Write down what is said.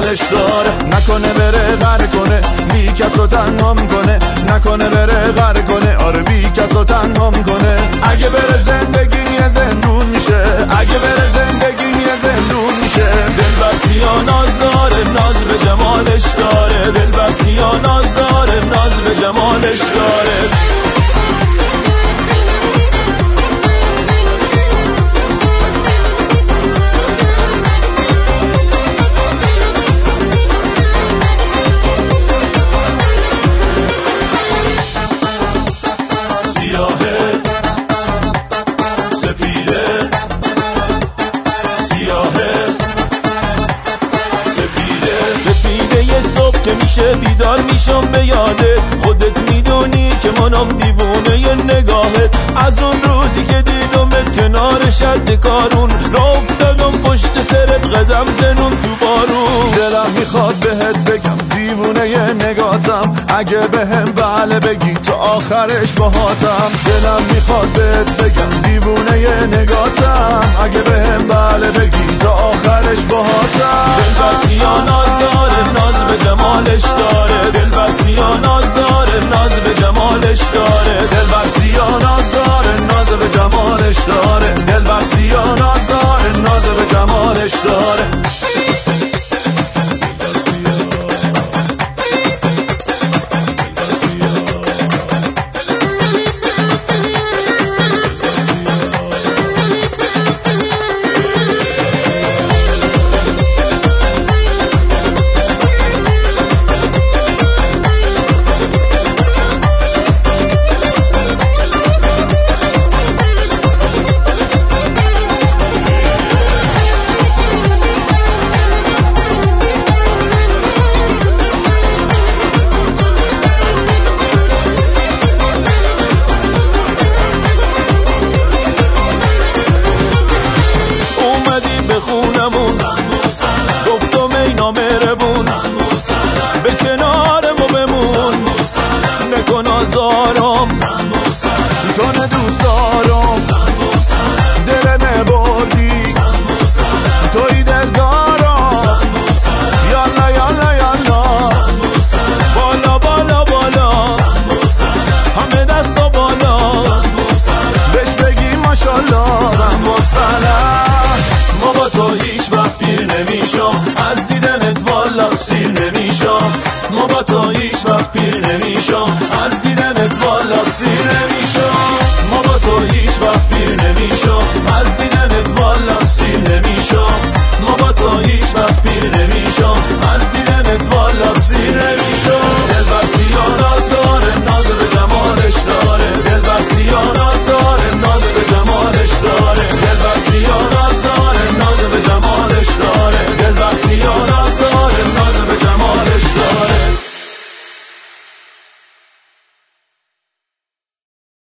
جمالش داره. نکنه بره غر کنه بی کسو تنهام کنه، نکنه بره غر کنه آره بی کسو تنهام کنه. اگه بره زندگی یه زندون میشه، اگه بره زندگی یه زندون میشه. دلبر سیاه ناز داره، ناز به جمالش داره. دلبر سیاه ناز داره، ناز به جمالش داره. که میشه بیدار میشم به یادت، خودت میدونی که منم دیوونه ی نگاهت. از اون روزی که دیدمت کنار شد کارون، را افتادم پشت سرت قدم زنون تو بارون. دلم میخواد بهت بگم دیوونه ی نگاتم، اگه بهم بله بگی تا آخرش باهاتم. دلم میخواد بهت بگم دیوونه ی نگاتم، اگه بهم بله بگی تا آخرش باهاتم. دلبر سیاه ناز داره، ناز به جمالش داره. دلبر سیاه ناز داره، ناز به جمالش داره. دلبر سیاه ناز داره، ناز به جمالش داره. دلبر سیاه ناز داره، ناز به جمالش داره. خونمون گفتم ای نامهربون، به کنار ما بمون، نکن آزارم، چون دوست دارم